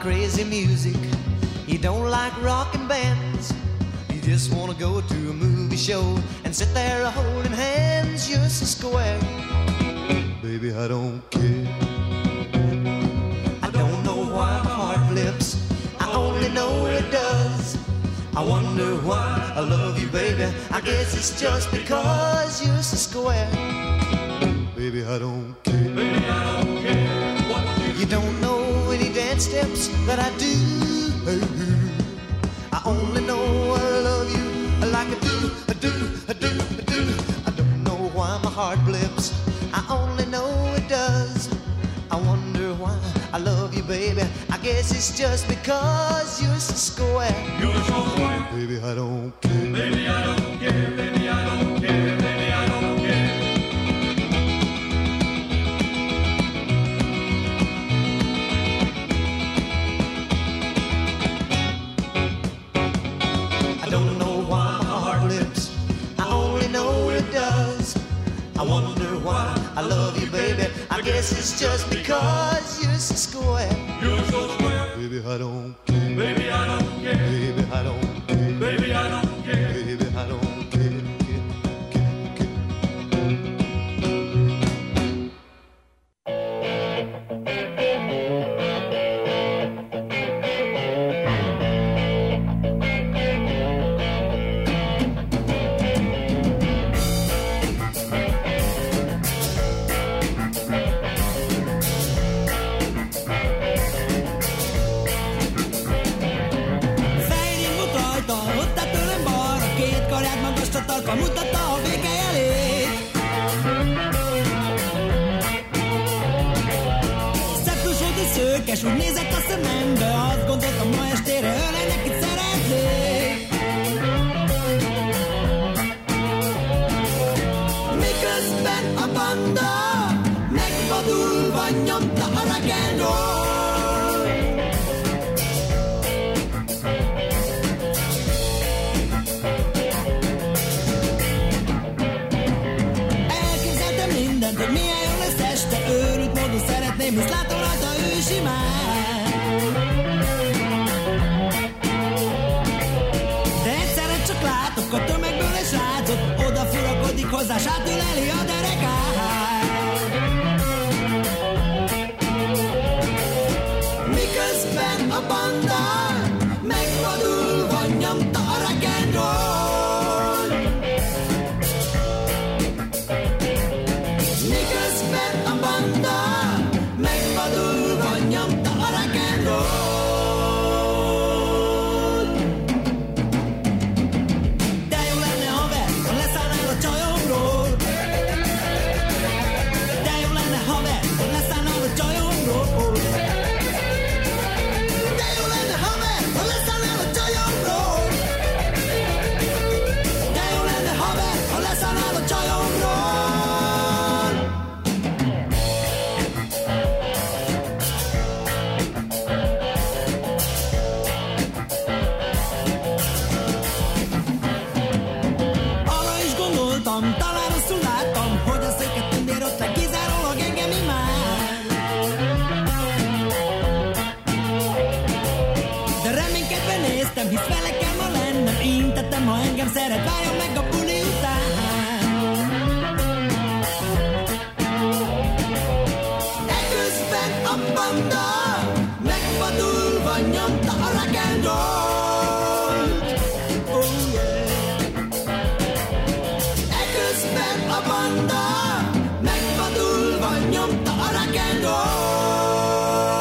crazy music. He don't like rockin' bands. He just wanna go to a movie show and sit there holding hands just a square. Baby, I don't care. I don't know why my heart flips. I only know it does. I wonder why I love you, baby. I guess it's just because you're so square. Baby, I don't care. Baby, I don't care. What you don't know any dance steps that I do. I only know I love you like I do, I do, I do, I do. I don't know why my heart blips. I only know it does. I wonder why I love you, baby. I guess it's just because you're so square. You're so square. Baby, I don't care. Baby, I don't care. Baby, I don't care. Baby, I don't care. I don't know why my heart blips. I only know it does. I wonder why I love you, baby. I guess it's just because you're so square. You're so square. Baby, I don't care. Baby, I don't care. Baby, I don't care. Baby, I don't care. Baby, I don't care. Mutatta a béke elét. Szeptus volt egy szőkes, úgy nézett a szemembe. Azt gondoltam, ma estére ölelnek, itt szeretnék. Miközben a banda megvadulva nyomta a rock and roll. Hogy milyen jó lesz este, őrült módon szeretném, hisz látom rajta ő simán. De egyszerre csak látok a tömegből egy srácot, odafurakodik hozzá, s átüleli a derekát. Miközben a banda megvadulva nyomta a rock and roll. A banda megvadulva nyomta a rock and roll. De jó lenne, haver, ha leszállnál a csajomról. De jó lenne, haver, ha leszállnál a csajomról. De jó lenne, haver, ha leszállnál a csajomról. De jó lenne, haver, ha leszállnál a csajomról. Talán rosszul láttam, hogy a széket tündér ott le kizárólag engem imád. De reménykedve néztem, hisz vele kell ma lennem. Intettem, ha engem szeret, várjon meg a buli után. Eközben a banda megvadulva nyomta a rock and roll. Oh yeah. A banda megvadulva nyomta a rock and roll.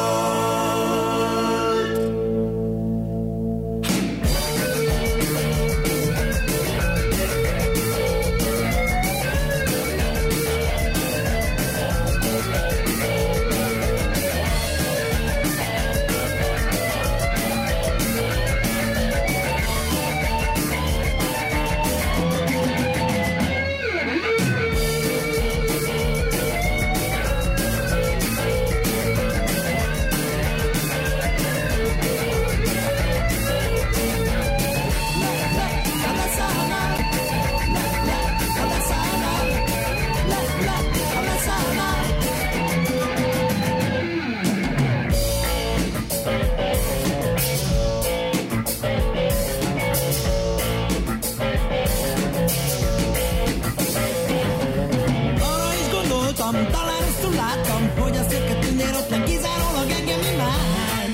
Például láttam, hogy a szürke tündér ott nem kizárólag engem imád.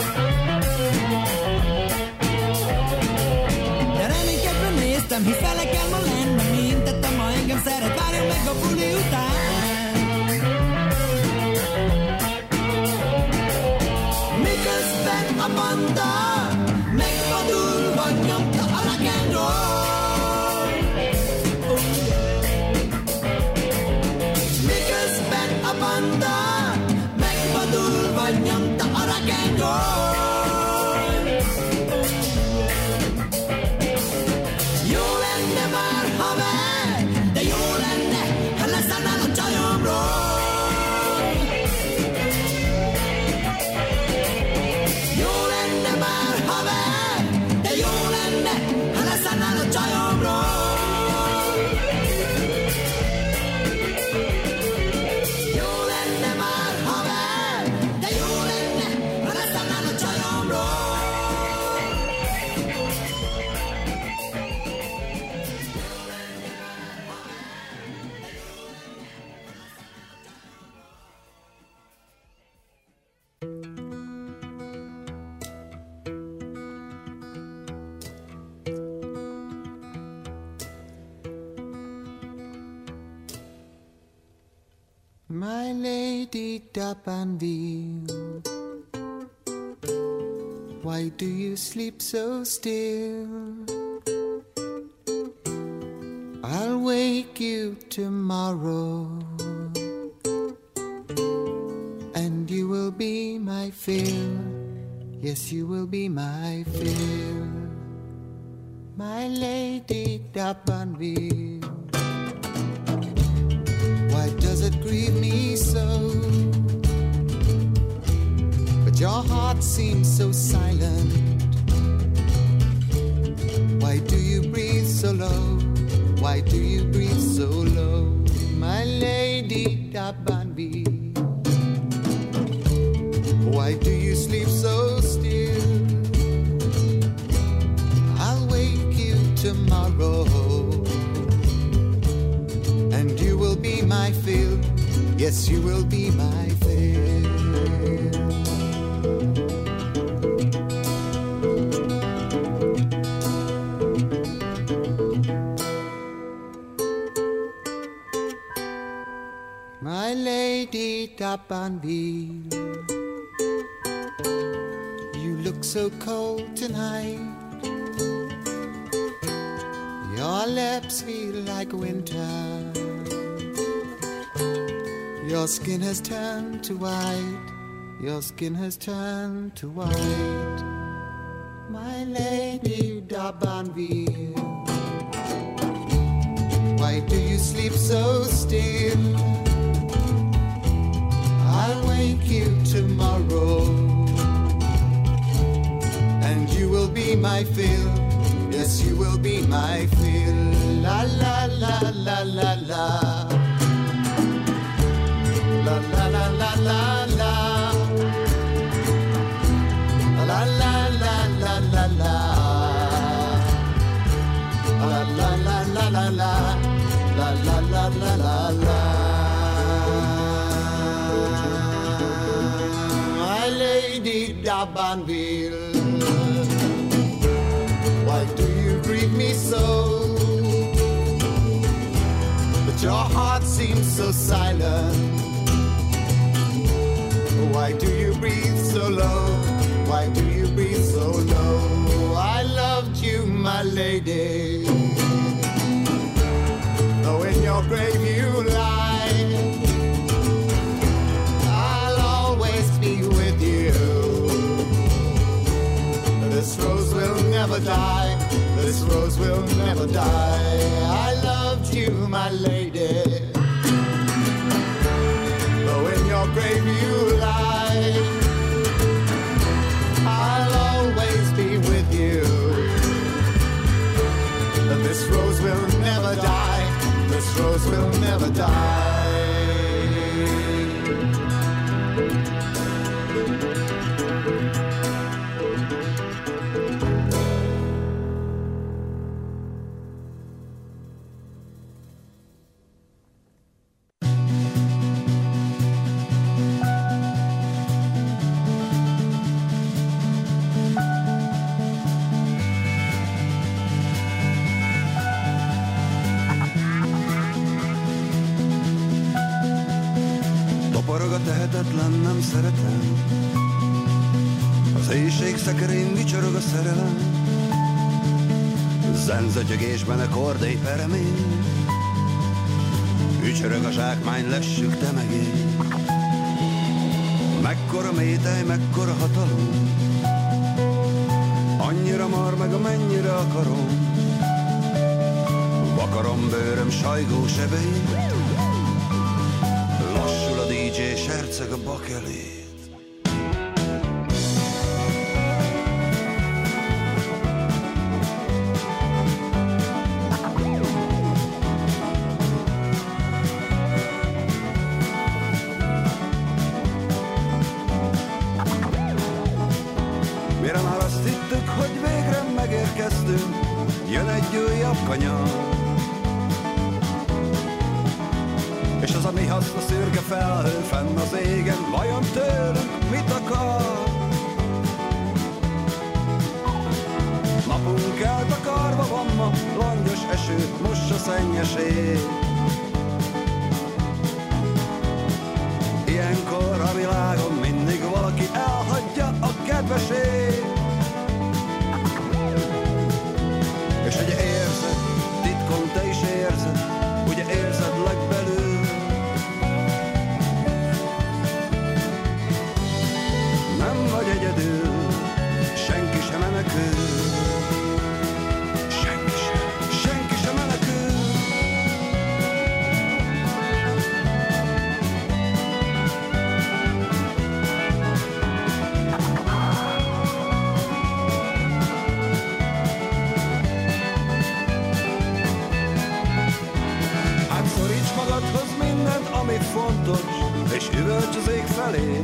De reménykedve néztem, hisz vele kell ma lennem, mint tettem, ma engem szeret, várjon meg a buli után. Miközben a banda megvadulva nyomta a rock and roll. Miközben a banda megvadulva nyomta a rock and roll. Jó lenne már haver, de jó lenne, ha leszállnál a csajomról. Jó lenne már haver, de jó lenne, ha leszállnál a csajomról. Jó lenne már haver, de jó lenne, ha leszállnál a csajomról. My lady D'Abanville, why do you sleep so still? I'll wake you tomorrow, and you will be my fill. Yes, you will be my fill. My lady D'Abanville, why does it grieve me so? But your heart seems so silent. Why do you breathe so low? Why do you breathe so low? My lady D'Abanville, why do you sleep so still? I'll wake you tomorrow, and you will be my fill. Yes, you will be my fill. My lady D'Abanville, you look so cold tonight. Your lips feel like winter. Your skin has turned to white. Your skin has turned to white. My lady D'Abanville, why do you sleep so still? I'll wake you tomorrow, and you will be my fill. Yes, you will be my fill. La la la la la la. La la la la la la. La la la la la la. La la la la la la. La la la la la la. My lady D'Abanville, why do you grieve me so? But your heart seems so silent. Why do you breathe so low? Why do you breathe so low? I loved you, my lady, though in your grave you lie. I'll always be with you. This rose will never die. This rose will never die. I loved you, my lady, though in your grave you lie. I'll always be with you. This rose will never die. This rose will never die. Toporog a tehetetlen, nem szeretem. Az éjség szekerén vicsorog a szerelem. Zenzötyögésben a kordély peremény. Ücsörög a zsákmány, lessük te meg én. Mekkora métej, mekkora hatalom. Annyira mar meg, amennyire akarom. Vakarom bőröm sajgó sebeit. Lassul a DJ, serceg a bakelét. Mire már azt hittük, hogy végre megérkeztünk, jön egy újabb kanyar. És az a mi haszna szürke felhő fenn az égen, vajon tőlünk mit akar? Napunk eltakarva van ma, langyos esőt mossa szennyes ég. Ilyenkor a világon mindig valaki elhagyja a kedvesét. És ugye érzed, titkon te is érzed, ugye érzed legbelül. Nem vagy egyedül, senki sem menekül. Senki sem menekül. Hát szoríts magadhoz mindent, ami fontos, és üvölts az ég felé.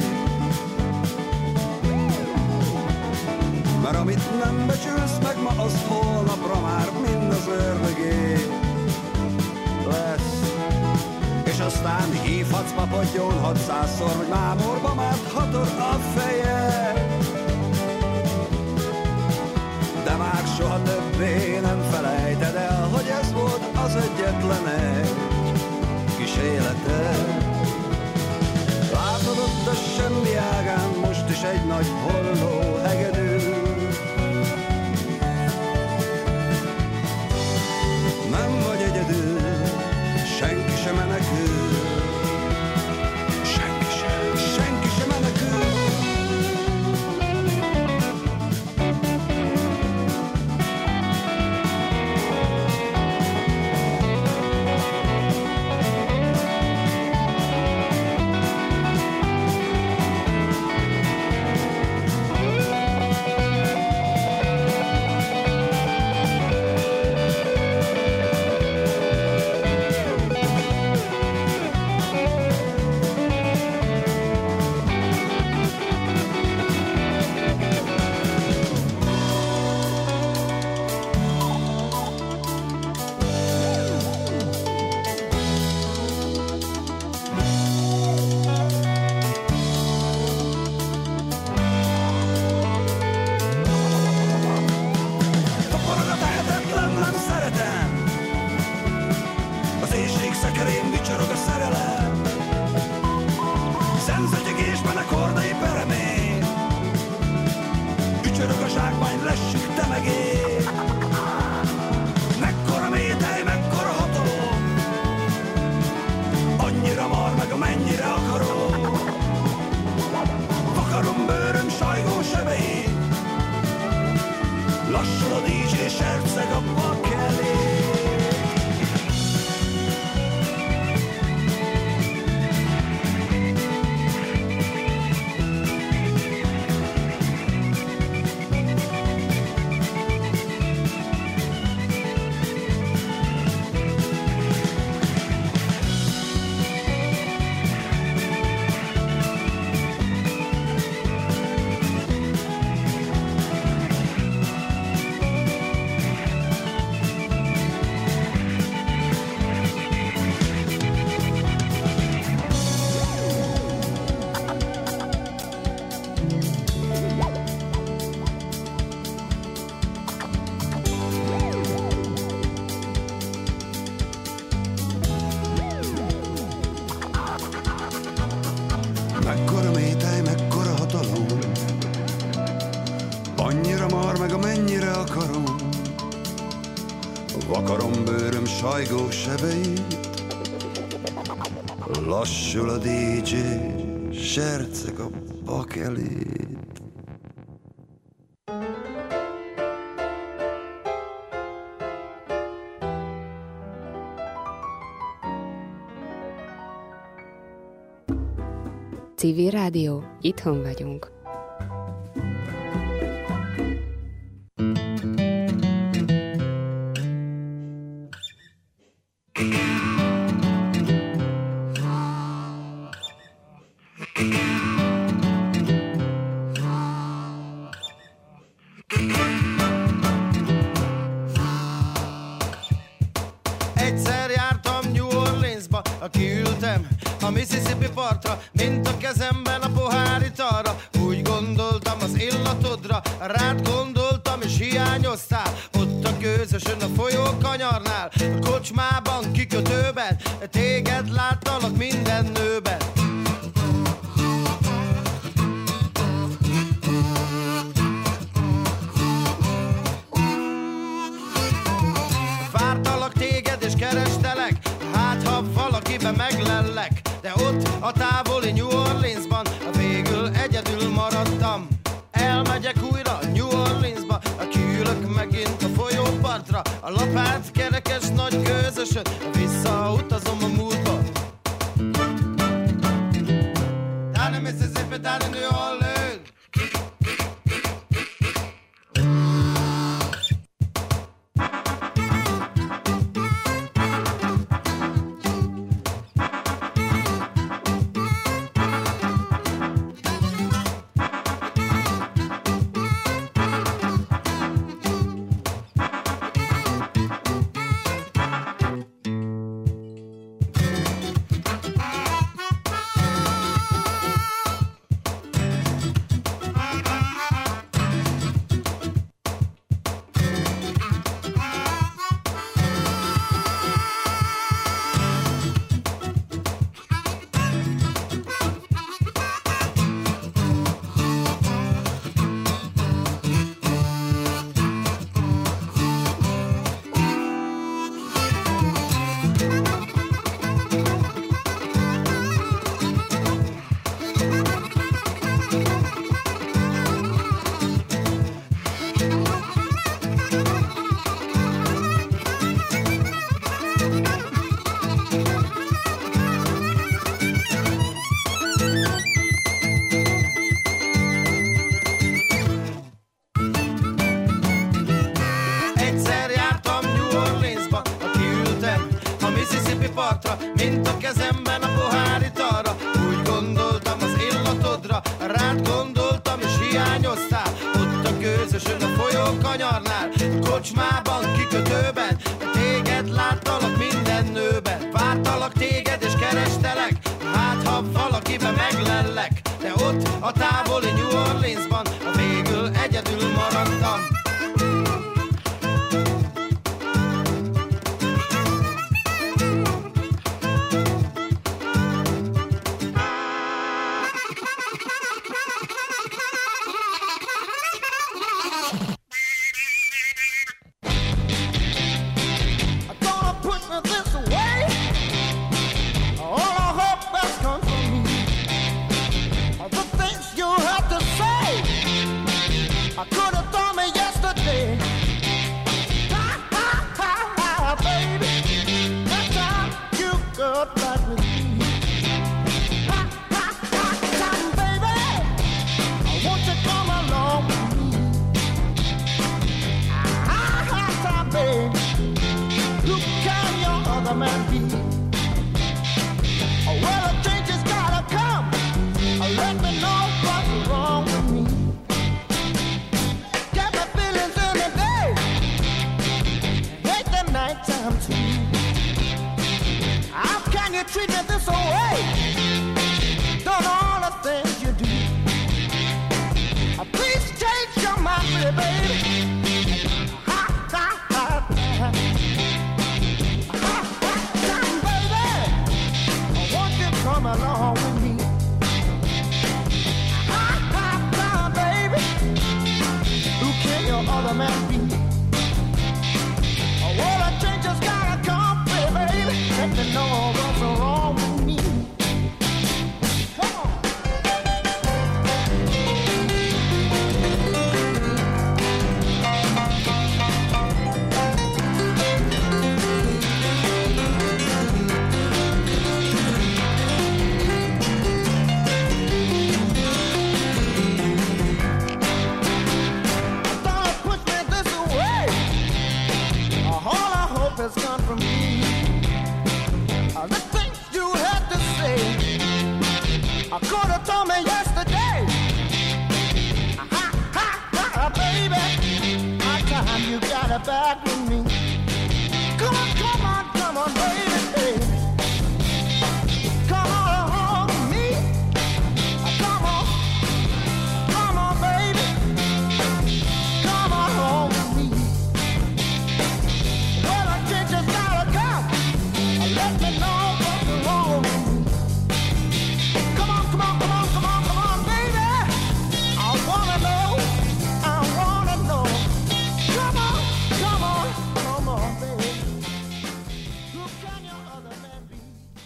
Mert amit nem becsülsz meg ma, az holnapra már mind az ördögé lesz. És aztán hívhatsz papagyon 600-szor, hogy mámorba máthatod a fejed. De már soha többé nem felejted el, hogy ez volt az egyetlen egy kis életed. Látod ott a semmi ágán most is egy nagy holló hegedű. Nem vagy egyedül, senki sem menekül. Senki sem menekül. Mekkora méhely, mekkora hatalom, annyira mar meg amennyire akarom. Vakarom bőröm sajgó sebeit, lassul a DJ, serceg a bakelét. Civil Rádió, itthon vagyunk. Egyszer jártam New Orleansba, kiültem a Mississippi partra, mint a kezemben a pohár italra. Úgy gondoltam az illatodra, rád gondoltam és hiányoztál. Ott a gőzösön a folyó kanyarnál, a kocsmában, kikötőben, téged láttalak minden nőben. Vártalak téged és kerestelek, hát ha valakiben meglellek. De ott a távoli New Orleansban végül egyedül maradtam. Elmegyek újra New Orleansba, kiülök megint a folyópartra, a lapát kerekes nagy gőzösön, visszautazom a múltba. Down in Mississippi, down in New Orleans. Mint a kezemben a pohár italra, úgy gondoltam az illatodra, rád gondoltam és hiányoztál. Ott a gőzösön a folyó kanyarnál, a kocsmában, kikötőben, téged láttalak minden nőben. Vártalak téged és kerestelek, hát ha valakiben meglellek. De ott a távoli New Orleansban végül egyedül maradtam. The things you have to say could have told me yesterday. Baby, my time you got it back with me. Come on, come on, come on, baby. Come on home with me. Come on, baby. Come on home with me. Well, I think you gotta come. Let me know what's wrong with me. Come on, come on, come on, come on, come on, baby. I wanna know. Come on, come on, come on, baby. Who can your other man be?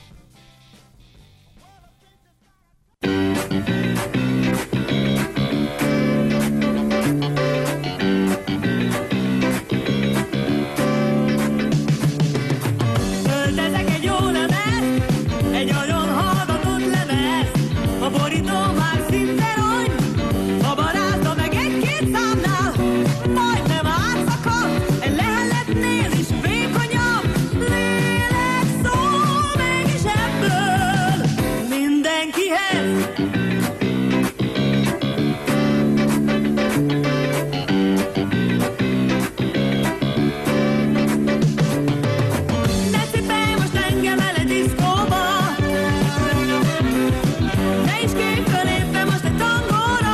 Töltezek egy jó lemez, egy nagyon hallgatott lemez. A borító már szinte rongy, a barátja meg egy-két számnál. Majdnem átszakadt, egy leheletnél is vékonyabb. Lélek szól mégis ebből mindenkihez. Ne cipelj most engem el egy diszkóba, ne is kérj fölépve most egy tangóra.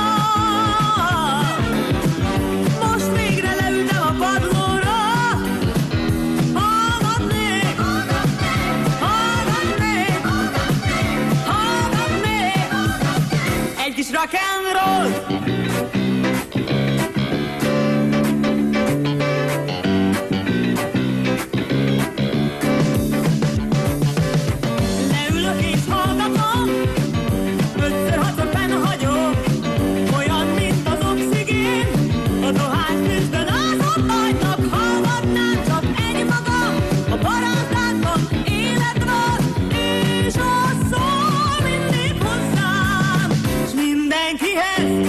Most végre leültem a padlóra. Hallgatnék, egy kis rock and roll. Leülök és hallgatom, 5-6-szor fennhagyom, olyan, mint az oxigén, a dohánytűzben ázott agynak. Hallgatnám csak egymagam, a barátságban élet van, és a szól mindig hozzám, s mindenkihez.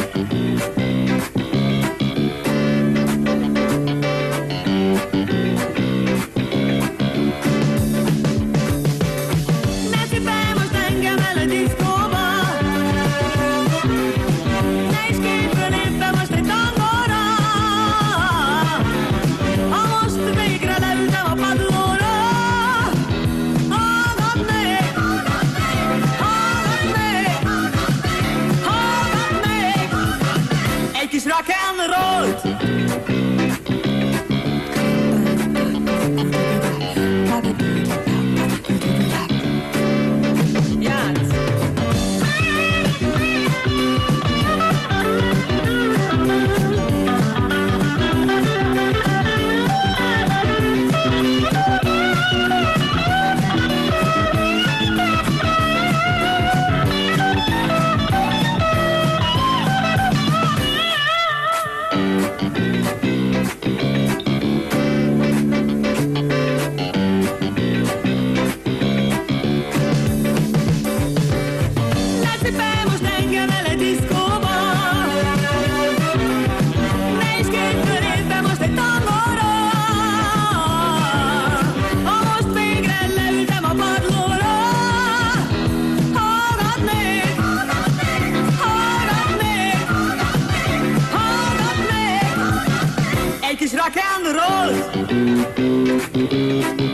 Ne cipelj most engem el egy diszkóba, ne is kérj fölépve most egy tangóra. Ha most végre leültem a padlóra, hallgatnék, egy kis rock and roll-t. Játsz! Ne cipelj most engem el egy diszkóba, ne is kérj fölépve most egy tangóra. Ha most végre leültem a padlóra, hallgatnék, egy kis rock and roll.